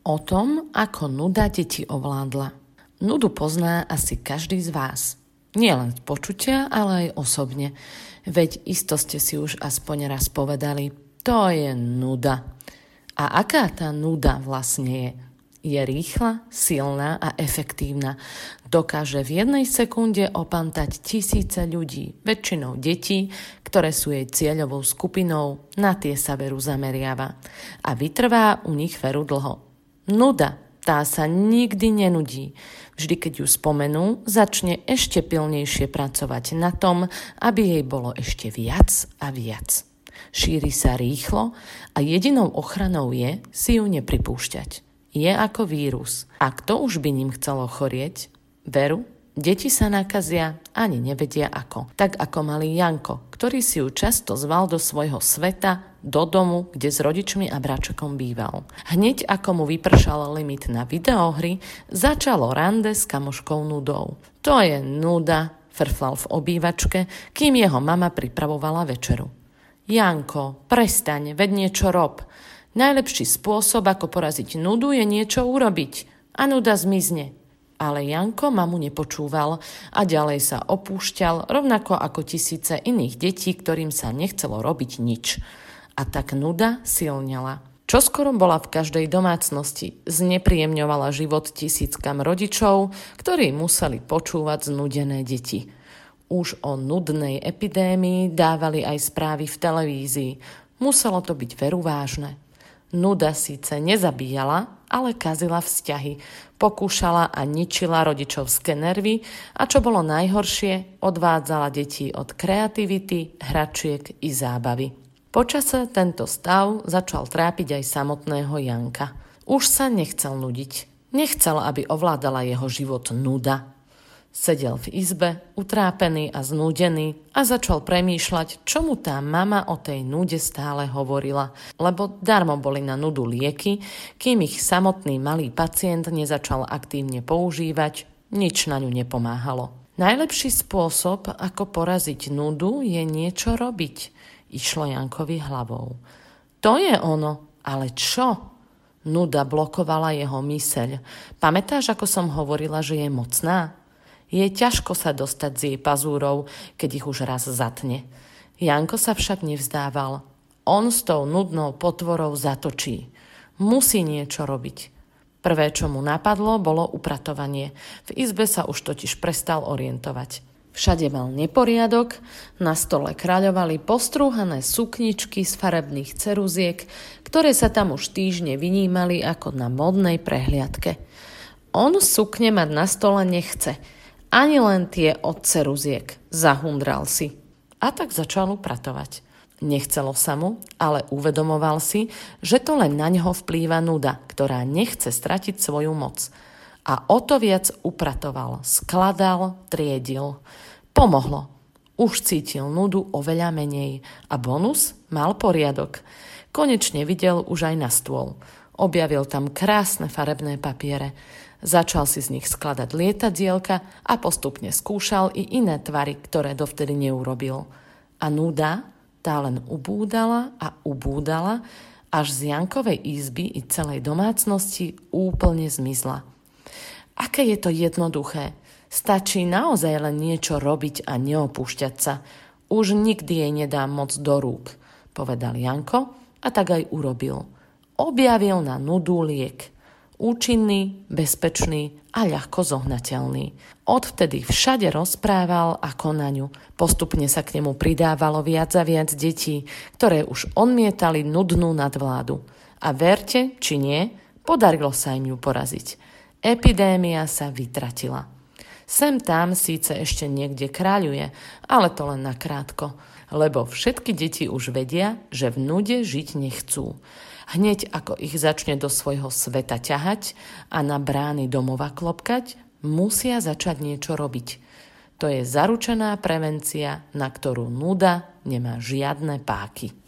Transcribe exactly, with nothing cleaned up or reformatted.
O tom, ako nuda deti ovládla. Nudu pozná asi každý z vás. Nie len z počutia, ale aj osobne. Veď isto ste si už aspoň raz povedali, to je nuda. A aká tá nuda vlastne je? Je rýchla, silná a efektívna. Dokáže v jednej sekunde opantať tisíce ľudí, väčšinou detí, ktoré sú jej cieľovou skupinou, na tie sa veru zameriava. A vytrvá u nich veru dlho. Nuda, tá sa nikdy nenudí. Vždy, keď ju spomenú, začne ešte pilnejšie pracovať na tom, aby jej bolo ešte viac a viac. Šíri sa rýchlo a jedinou ochranou je si ju nepripúšťať. Je ako vírus. A kto už by ním chcelo chorieť? Veru, deti sa nakazia, ani nevedia ako. Tak ako malý Janko, ktorý si ju často zval do svojho sveta, do domu, kde s rodičmi a bráčekom býval. Hneď ako mu vypršal limit na videohry, začalo rande s kamoškou nudou. To je nuda, frflal v obývačke, kým jeho mama pripravovala večeru. Janko, prestaň, veď niečo rob. Najlepší spôsob, ako poraziť nudu, je niečo urobiť. A nuda zmizne. Ale Janko mamu nepočúval a ďalej sa opúšťal, rovnako ako tisíce iných detí, ktorým sa nechcelo robiť nič. A tak nuda silnela. Čoskoro bola v každej domácnosti, znepríjemňovala život tisíckam rodičov, ktorí museli počúvať znudené deti. Už o nudnej epidémii dávali aj správy v televízii. Muselo to byť veru vážne. Nuda síce nezabíjala, ale kazila vzťahy. Pokúšala a ničila rodičovské nervy a čo bolo najhoršie, odvádzala deti od kreativity, hračiek i zábavy. Počase tento stav začal trápiť aj samotného Janka. Už sa nechcel nudiť. Nechcel, aby ovládala jeho život nuda. Sedel v izbe, utrápený a znúdený a začal premýšľať, čo mu tá mama o tej nude stále hovorila, lebo darmo boli na nudu lieky, kým ich samotný malý pacient nezačal aktívne používať, nič na ňu nepomáhalo. Najlepší spôsob, ako poraziť nudu, je niečo robiť, išlo Jankovi hlavou. To je ono, ale čo? Nuda blokovala jeho myseľ. Pamätáš, ako som hovorila, že je mocná? Je ťažko sa dostať z jej pazúrov, keď ich už raz zatne. Janko sa však nevzdával. On s tou nudnou potvorou zatočí. Musí niečo robiť. Prvé, čo mu napadlo, bolo upratovanie. V izbe sa už totiž prestal orientovať. Všade mal neporiadok, na stole kráľovali postrúhané sukničky z farebných ceruziek, ktoré sa tam už týždne vynímali ako na modnej prehliadke. On sukne mať na stole nechce, ani len tie od ceruziek, zahundral si. A tak začal upratovať. Nechcelo sa mu, ale uvedomoval si, že to len na ňoho vplýva nuda, ktorá nechce stratiť svoju moc. A o to viac upratoval, skladal, triedil. Pomohlo. Už cítil nudu oveľa menej a bonus mal poriadok. Konečne videl už aj na stôl. Objavil tam krásne farebné papiere. Začal si z nich skladať lietadielka a postupne skúšal i iné tvary, ktoré dovtedy neurobil. A nuda, tá len ubúdala a ubúdala, až z Jankovej izby i celej domácnosti úplne zmizla. Aké je to jednoduché. Stačí naozaj len niečo robiť a neopúšťať sa. Už nikdy jej nedám moc do rúk, povedal Janko a tak aj urobil. Objavil na nudu liek. Účinný, bezpečný a ľahko zohnateľný. Odvtedy všade rozprával ako na ňu. Postupne sa k nemu pridávalo viac a viac detí, ktoré už odmietali nudnú nadvládu. A verte, či nie, podarilo sa im ju poraziť. Epidémia sa vytratila. Sem tam síce ešte niekde kráľuje, ale to len nakrátko, lebo všetky deti už vedia, že v nude žiť nechcú. Hneď ako ich začne do svojho sveta ťahať a na brány domova klopkať, musia začať niečo robiť. To je zaručená prevencia, na ktorú nuda nemá žiadne páky.